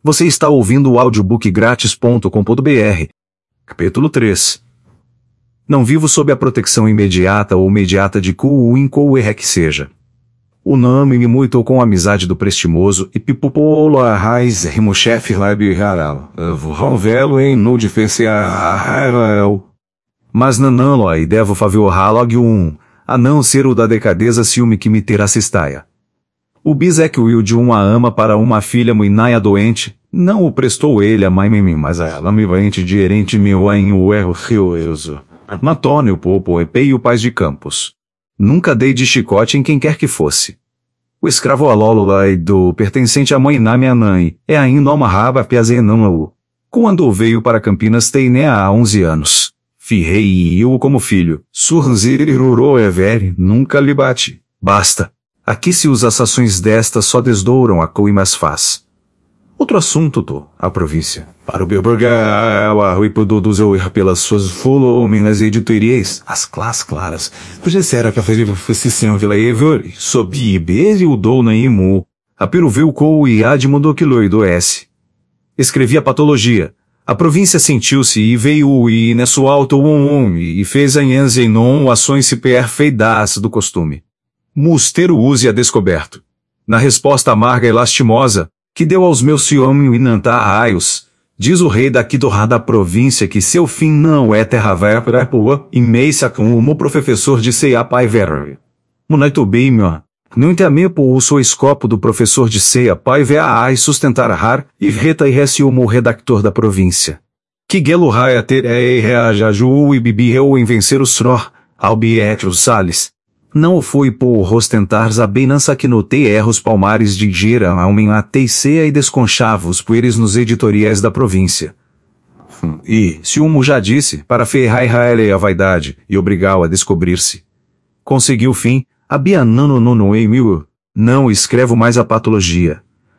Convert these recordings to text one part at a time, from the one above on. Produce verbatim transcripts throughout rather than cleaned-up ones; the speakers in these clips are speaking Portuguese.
Você está ouvindo o audiobook grátis ponto com ponto br. Capítulo três. Não vivo sob a proteção imediata ou imediata de Kuin quer que seja. O nome me muito com a amizade do prestimoso e pipopolo a raiz rimochef lab haral. Vou vê-lo em no defensa haral. Mas nanão e devo favor halog um, a não ser o da decadeza ciúme que me terá cestaia. O bisec Will de uma ama para uma filha muinaia doente, não o prestou ele a mãe mim, mas a ela me vente de herente meu em o erro rioso. Matônio popo e peio paz de campos. Nunca dei de chicote em quem quer que fosse. O escravo alólula do pertencente à mãe na minha mãe, é ainda uma raba piazenão. Quando veio para Campinas tem né há onze anos. Firrei e eu como filho, surzirirurô é velho, nunca lhe bate. Basta. Aqui se as ações desta só desdouram a coimas faz. Outro assunto, tô, a província. Para o Belbergar, a Ripododos eu ir pelas suas voluminas editoriais, as classes claras, pois será que a fazer fosse sem vila ever, sob ibeze o dou na imu, a peruveu co e admundo quiloido s. Escrevi a patologia. A província sentiu-se e veio o e nesso alto um um e fez a enze non ações se perfeitas do costume. Mustero use a descoberto. Na resposta amarga e lastimosa, que deu aos meus ciúme e nantar raios, diz o rei daqui do da província que seu fim não é terra vera pua, e meisa com o professor de ceia pai ver. Munaito bem, meu. Não entame po o sou escopo do professor de ceia pai vea e sustentar rar, e reta e reciumo o redactor da província. Que gelo raia ter é reajaju e bibi eu em vencer o sror, albietros sales. Não foi por rostentar zabinança que notei erros palmares de gira a homem a teiceia e desconchava os poeres nos editoriais da província. Hum. E, se um já disse, para ferrar Israel a vaidade e obrigá-o a descobrir-se. Conseguiu o fim, abianano nono e mil, não escrevo mais a patologia.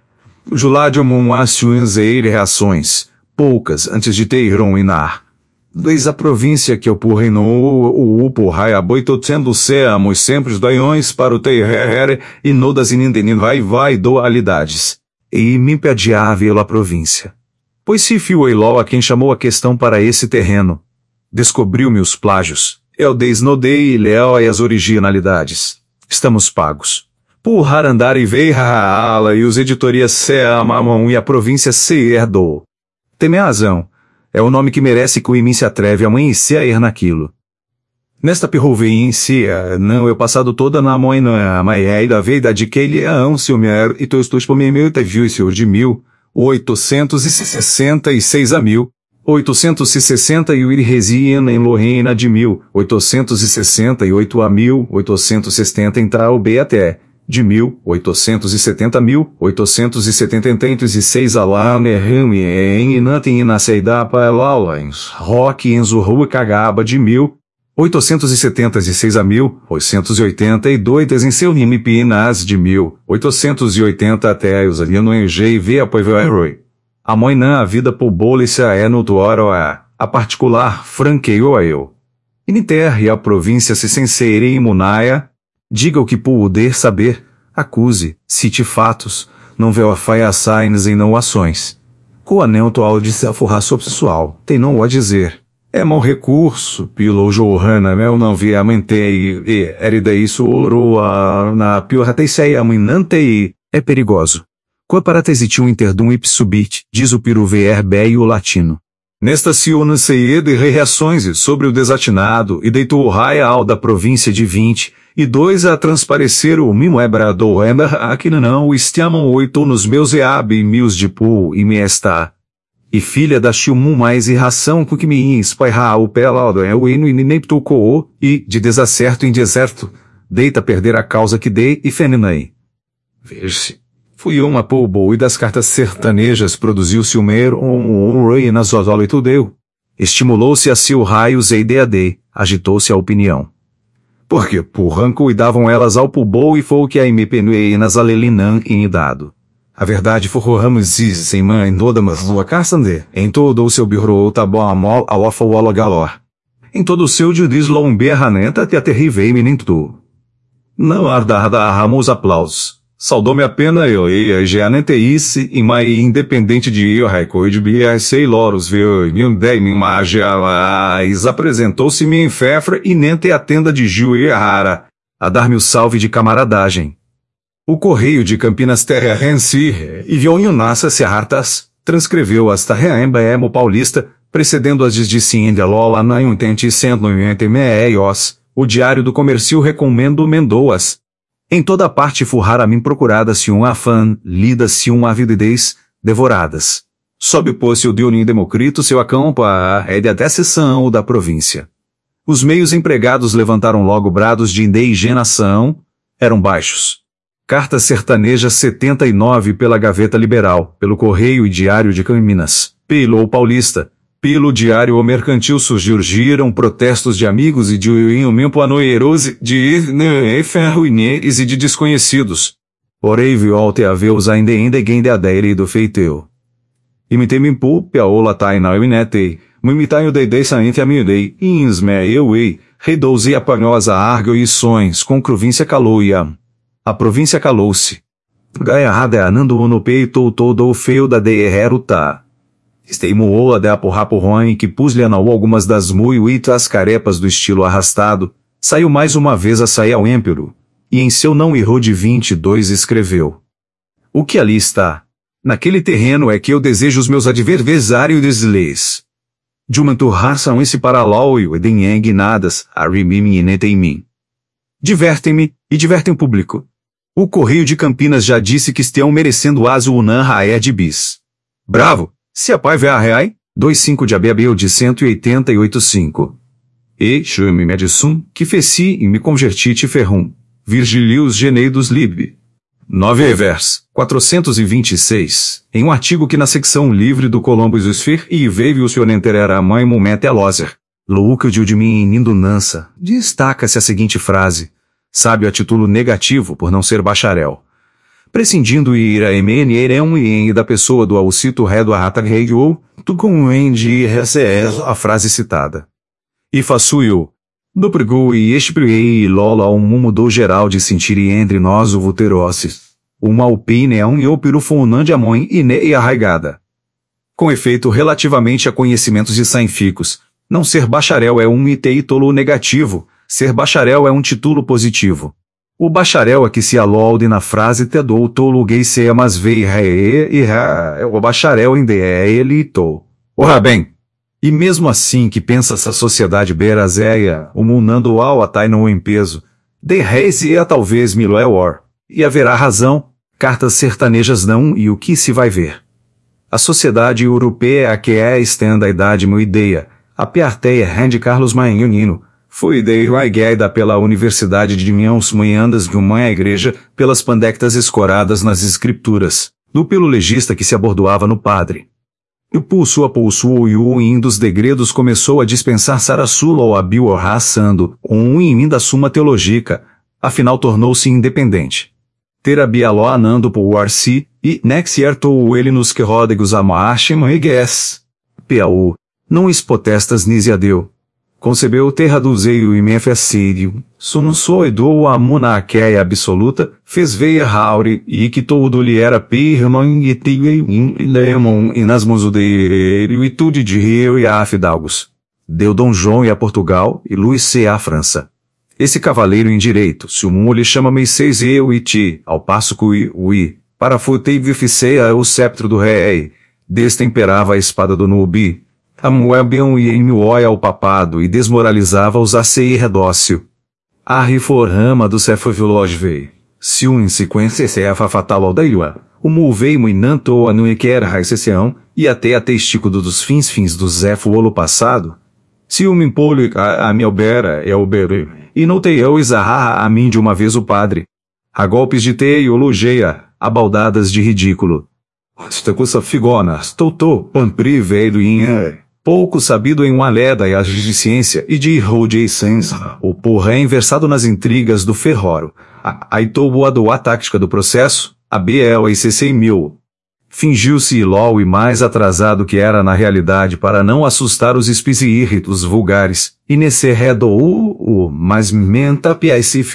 Juládio mon assuenzeire reações, poucas antes de ter iron inar. Dois a província que eu porreinou o upo raia boito sendo seamos sempre os doiões para o terrere e no das inindenin vai vai dualidades. E me impediável a província. Pois se fio eiló a quem chamou a questão para esse terreno. Descobriu-me os plágios. Eu desnodei e leal as originalidades. Estamos pagos. Por andar e veio ala e os editorias se amam e a província se herdou. Tem razão. É o nome que merece que o mim se atreve a amanhecer a ir naquilo. Nesta perrovência, não eu passado toda na mãe na maia da veida de que ele é um ciúmer e tu estus por mim meu te viu senhor de mil, oitocentos e sessenta e seis a mil, oitocentos e sessenta e o resina em Lorena de mil, oitocentos e sessenta e oito a mil, oitocentos e setenta em tal B até. De mil, oitocentos e setenta mil, oitocentos e setenta e seis a lá nerrame em inantem na seida para laulens, rock enzo rua cagaba de mil, oitocentos e setenta e seis a mil, oitocentos e oitenta e dois em seu rime pinas de mil, oitocentos e oitenta até os ali no G e V apoio herói. A mãe não a vida por bolícia é no tuoro a, a particular franqueou a eu. Initer e a província se senseire em munaia, diga o que poder saber, acuse, cite fatos, não vê a faia signs em não ações. Coanel toal de se aforrar pessoal, tem não o a dizer. É mau recurso, pilo Johanna mel não vi a mentei e erida isso oroa na pior teiceia aminante é perigoso. Qua paratesitiu interdum ipsubit, diz o piru ver bem o latino. Nesta ciúna ceia de reações sobre o desatinado e deitou o raia ao da província de vinte, e dois a transparecer o mimo ebrado ember aqui não o estiamam oito nos meus eab e mios de pu e me está. E filha da chilmum mais e ração com que me espairar o pelado é o hino e nem tocou e, de desacerto em deserto, deita perder a causa que dei e feninei. Veja-se. Fui uma polbo e das cartas sertanejas produziu-se o mer um um rei na zozolo e tudeu. Estimulou-se a seu raios e ideia de, agitou-se a opinião. Porque, porra, cuidavam elas ao pulbo e foi o que a impenuei nas alelinan em idado. A verdade forramos sem mãe toda mas lua caçande, em todo o seu birro tabo amol ao afo galor. Em todo o seu judis lomberraneta te aterrivei me nem tu. Não arda arda ramos aplausos. Saudou-me a pena eu e a geanenteísse e mai independente de eu raicoide bia sei loros viu e dei me magiais apresentou-se-me em fefra e nente a tenda de Gil e Rara, a dar-me o salve de camaradagem. O correio de Campinas Terra Rensi e Vionho Nassa Serratas transcreveu as Tarreemba Emo Paulista, precedendo as de Cienda Lola na Intente Sendo Meios, o Diário do Comércio recomendo Mendoas. Em toda parte furrara-me procurada-se um afã, lida-se um avidez, devoradas. Sob pôs-se o Dionísio Democrito seu acampo a rede até sessão da província. Os meios empregados levantaram logo brados de indignação, eram baixos. Carta Sertaneja setenta e nove pela Gaveta Liberal, pelo Correio e Diário de Campinas, pelo Paulista, pelo Diário O Mercantil surgiram protestos de amigos e de uimento anoierose, de ferruineiros e de desconhecidos. Orei violte a veus ainda ainda gente adere do feiteu. Imitei-me pu, peaola taina imitei, muimitai o deidei sainte a miudei, insme eu ei, redouzi a panhosa argo e sonhos com província caloia. A província calou-se. Gaiarrada anando no peito todo o feio da de erruta. Esteimuola de aporraporroin que pus-lhe algumas das muitas carepas do estilo arrastado, saiu mais uma vez a sair ao émpero, e em seu não errou de vinte e dois escreveu. O que ali está? Naquele terreno é que eu desejo os meus adversários leis. De uma turração esse paralóio e denheng nadas, a rimim e neteimim. Divertem-me, e divertem o público. O Correio de Campinas já disse que estão merecendo aso unan raé de bis. Bravo! Se a pai vê a reai, vinte e cinco de Abebeu de cento e oitenta e oito cinco. E, chame medissum, que feci e me convertite ferrum. Virgilius Geneidos Lib. nove vers, quatrocentos e vinte e seis, em um artigo que na secção livre do Columbus Sphere e veio o senhor enterera a mãe mumete loser. Louca de mim em indunança, destaca-se a seguinte frase, sábio a título negativo por não ser bacharel. Prescindindo ir a M N E um e da pessoa do Alcito Redo a Rata Radio, tu com o de a frase citada. E faço eu. Do pregou e expriei lola um mudou geral de sentir entre nós o vuterosses. Uma opine é um eu pirufonã de amon e ne e arraigada. Com efeito relativamente a conhecimentos de científicos, não ser bacharel é um título negativo, ser bacharel é um título positivo. O bacharel a que se alolde na frase te dou tolo gay se mas vei re e ra, o bacharel em de é ele to. Ora bem! E mesmo assim que pensa essa sociedade berazéia, o munando ao atai não em peso, de reis e a talvez milo é or. E haverá razão, cartas sertanejas não e o que se vai ver. A sociedade europeia a que é estenda a idade meu ideia, a piarteia rende Carlos Maenhonino, foi ideia pela Universidade de Miãos Manhandas de uma igreja, pelas pandectas escoradas nas escrituras, do pelo legista que se abordoava no padre. E pulso a pulso e o in dos degredos começou a dispensar Sarassula ou abil raçando, um in da suma teológica, afinal tornou-se independente. Terabialó anando por arsi, e nexiertou ele nos que ródegos amarchem e guess. P A U. Não expotestas nisiadeu. Concebeu terraduzeio e mefacídio, sonusoedou a monaqueia absoluta, fez veia rauri, e que todo lhe era pirmão e tigreim e lemon e nas musudeiro e tudo de rio e a fidalgos. Deu Dom João e a Portugal, e Luís C. a França. Esse cavaleiro em direito, se o mundo lhe chama Meiseis eu e ti, ao passo que o i, para futei vificeia o sceptro do rei, destemperava a espada do nubi, a Moebion e Emioia ao papado e desmoralizava os acei redócio. A riforama do Cefovilogvei, se um em sequência cefa fatal ao daiua, o mulvei muinanto a nuiquer raiceceão, e até a testículo dos fins fins do Zefo olo passado, se um impolho a, a mielbera é o bere, e notei eu exarrar a mim de uma vez o padre, a golpes de teologia, a baldadas de ridículo. Estacuça figonas, totô, pampri velho in pouco sabido em uma leda e a ciência e de Rodney Sensa, o porra inversado nas intrigas do ferroro, a aitou a doa tática do processo, a B L e C C mil. Fingiu-se ilol e mais atrasado que era na realidade para não assustar os espisiírritos vulgares, e nesse redou o, mas menta piaicifio,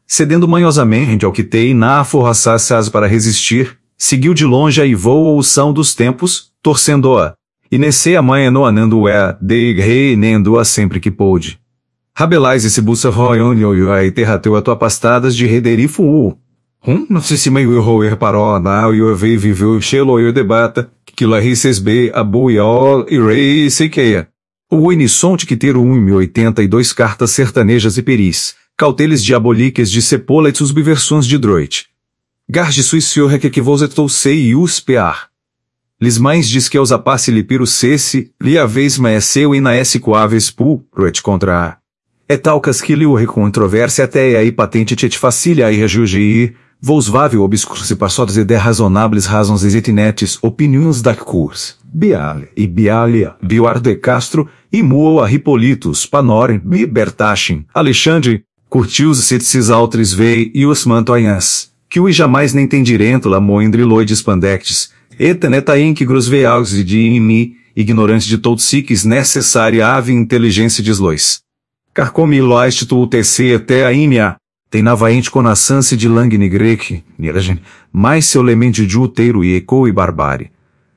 cedendo manhosamente ao que tei na forraçassas para resistir, seguiu de longe a e voou o são dos tempos, torcendo-a. E nesse a mãe no anando é, de rei nendo-a sempre que pôde. Rabelais e se buça roion e terrateu a tua pastadas de rederifu u. Hum, não sei se meio roer paró na e o vei viveu chelo e debata, que lá rises be a buiol e rei sequeia. O unisonte que ter um e oitenta e dois cartas sertanejas e peris, cauteles diaboliques de sepoletus biversões de droit. Garde suicior que que vos etou sei e us pear. Lis mais diz que aos apasse lipiro cesse, li a vez maeseu e na esse coaves pu, proet contra a. É talcas que li o recontrovérsia até aí patente tet facilia e rejugi, vos vável obscursi passodas e de razonables razões exitinetes opiniões da curs. Biale e Bialia, Bioar de Castro, e Muo a Hipolitus, Panorem, e Bertachin, Alexandre, curtius setsis altres vei e os mantoinhas, que ui jamais nem tem dirento la moindriloides pandectes, etenetain que grosveaus e de imi, ignorante de todos siques necessária ave inteligência deslois. Carcomi loist tu tc até a imia, tem navaente conassance de langne grec, niragen, mais seu lemente de uteiro e eco e barbárie.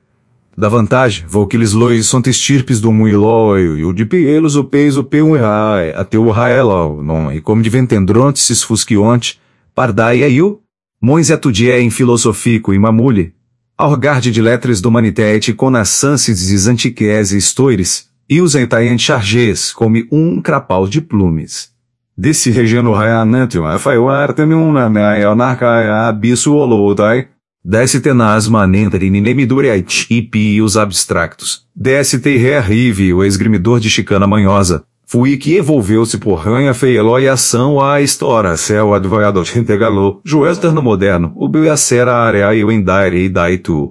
Da vantagem, vou que eles lois sont estirpes do muilóio, e o de pielos o peis o peu errai, até o raelo, não, e como de ventendrontes fusquionte, pardai e eu, moins etudie em filosofico e mamule, orgarde de letras do manitete conassance antiques e estoires, e os entaien charges, come um crapau de plumes. Desse regeno raianantium, a faiuartemium na eonarca abisso olotai, desce tenaz manentari ninemiduriait e os abstractos, desce te rearrive o esgrimidor de chicana manhosa, fui que evolveu-se por ranha feiló e ação a história, céu advoado integalô, juester no moderno, o biacera area e o endaire e daitu.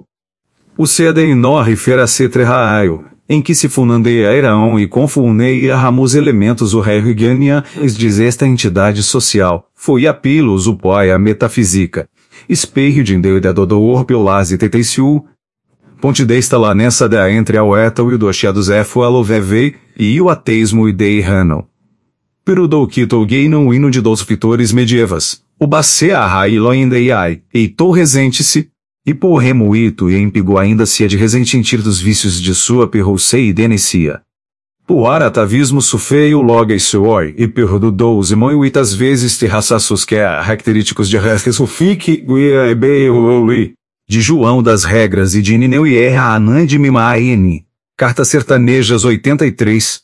O cedem norre fera cetreraio, em que se funandeia Eraão e confunei a ramos elementos o Hergenia, diz esta entidade social, foi a pilos o poia metafísica. Espelho de indeuidado orpiolase teteiciu, ponte desta lá nessa da entre a uetal e o doxiados efo alovevei, e o ateismo e dei ranão. Perudou quito geinam hino de dos fitores medievas, o bace a rai loindeiai, eitou resente-se, e por remoito e empigo ainda se é de resentir dos vícios de sua perrousei e denicia. Por atavismo sufeio loga e suoi, e perrodou e moitas vezes terraçassos que é característicos de ressufique guia e beuli. De João das Regras e de Nineu e Erra Anand Mimaene. Cartas Sertanejas oitenta e três.